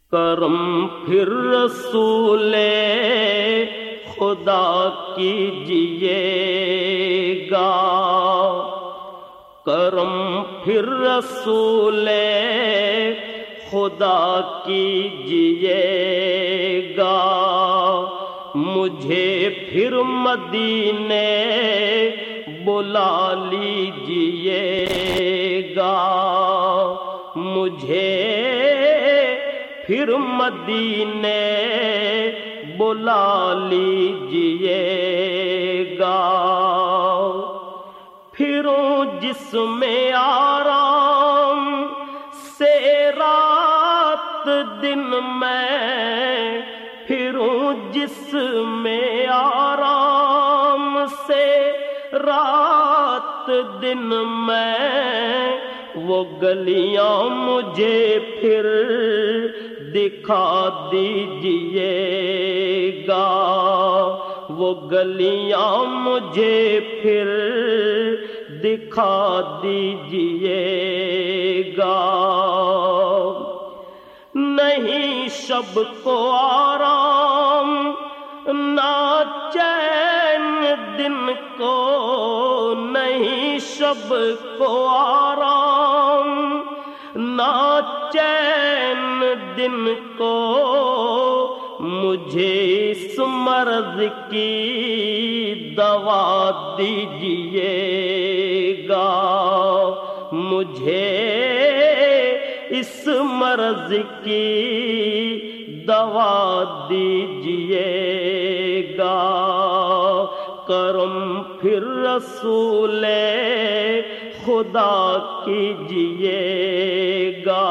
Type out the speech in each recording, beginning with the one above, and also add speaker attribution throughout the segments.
Speaker 1: کرم پھر رسول خدا کیجیے گا، کرم پھر رسول خدا کیجیے گا، مجھے پھر مدینے بلا لیجیے گا، مجھے پھر مدینے بلا لیجیے گا، پھروں جس میں آرام سے رات دن میں، پھروں جس میں آرام سے رات دن میں، وہ گلیاں مجھے پھر دکھا دیجیے گا، وہ گلیاں مجھے پھر دکھا دیجیے گا، نہیں شب کو آرام نہ چین دن کو، نہیں شب کو آرام نہ چین دن کو، مجھے اس مرض کی دوا دیجیے گا، مجھے اس مرض کی دوا دیجیے گا، کرم پھر رسول خدا کیجیے گا،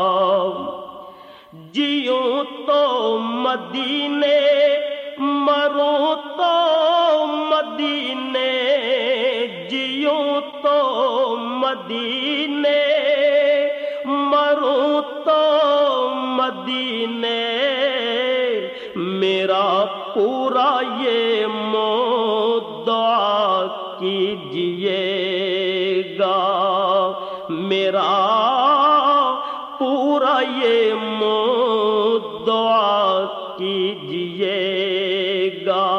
Speaker 1: جیوں تو مدینے مروں تو مدینے، جیوں تو مدینے مروں تو مدینے، میرا پورا یہ دعا کیجیے گا، میرا پورا یہ دعا کیجیے گا،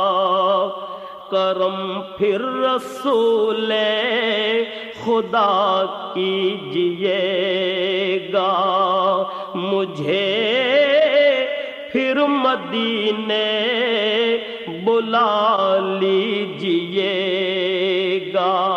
Speaker 1: کرم پھر رسول خدا کیجیے گا، مجھے پھر مدینے بلا لیجیے گا۔